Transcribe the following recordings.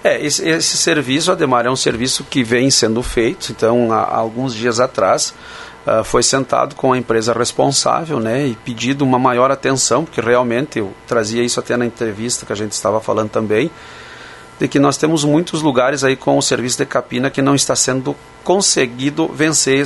Esse serviço, Ademar, é um serviço que vem sendo feito. Então, há alguns dias atrás, foi sentado com a empresa responsável, né, e pedido uma maior atenção, porque realmente eu trazia isso até na entrevista que a gente estava falando também, de que nós temos muitos lugares aí com o serviço de capina que não está sendo conseguido vencer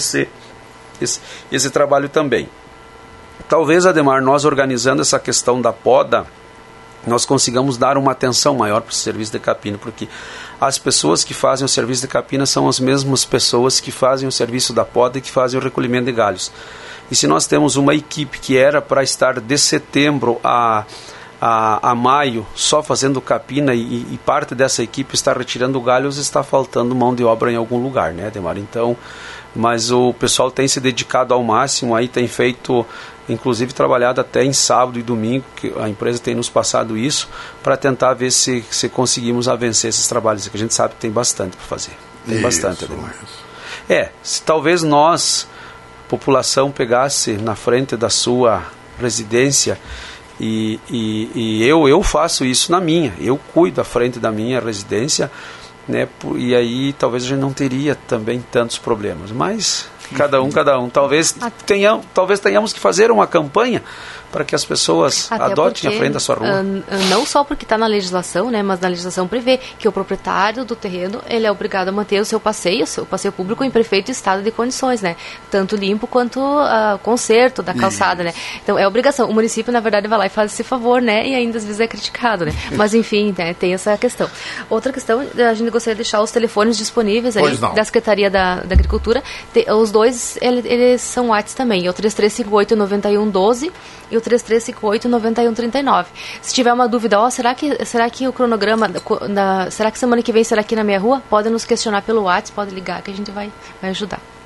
esse trabalho também. Talvez, Ademar, nós organizando essa questão da poda, nós consigamos dar uma atenção maior para o serviço de capina, porque as pessoas que fazem o serviço de capina são as mesmas pessoas que fazem o serviço da poda e que fazem o recolhimento de galhos. E se nós temos uma equipe que era para estar de setembro a maio só fazendo capina e parte dessa equipe está retirando galhos, está faltando mão de obra em algum lugar, né, Ademar? Então, mas o pessoal tem se dedicado ao máximo, aí tem feito, inclusive trabalhado até em sábado e domingo, que a empresa tem nos passado isso, para tentar ver se conseguimos vencer esses trabalhos, que a gente sabe que tem bastante para fazer. Tem bastante, Ademar. Se talvez nós, população, pegasse na frente da sua residência, e eu faço isso na minha, eu cuido da frente da minha residência, né, e aí talvez a gente não teria também tantos problemas, mas cada um, talvez tenhamos que fazer uma campanha para que as pessoas adotem a frente da sua rua. Não só porque está na legislação, né, mas na legislação prevê que o proprietário do terreno ele é obrigado a manter o seu passeio público em perfeito estado de condições, né, tanto limpo quanto conserto da calçada, né. Então é obrigação. O município, na verdade, vai lá e faz esse favor, né, e ainda às vezes é criticado, né. Mas enfim, né, tem essa questão. Outra questão, a gente gostaria de deixar os telefones disponíveis aí da Secretaria da Agricultura. Os dois, eles são WhatsApp também, é o 3358-9112 e o 3358-9139. Se tiver uma dúvida, será que o cronograma, será que semana que vem será aqui na minha rua? Pode nos questionar pelo WhatsApp, pode ligar que a gente vai ajudar.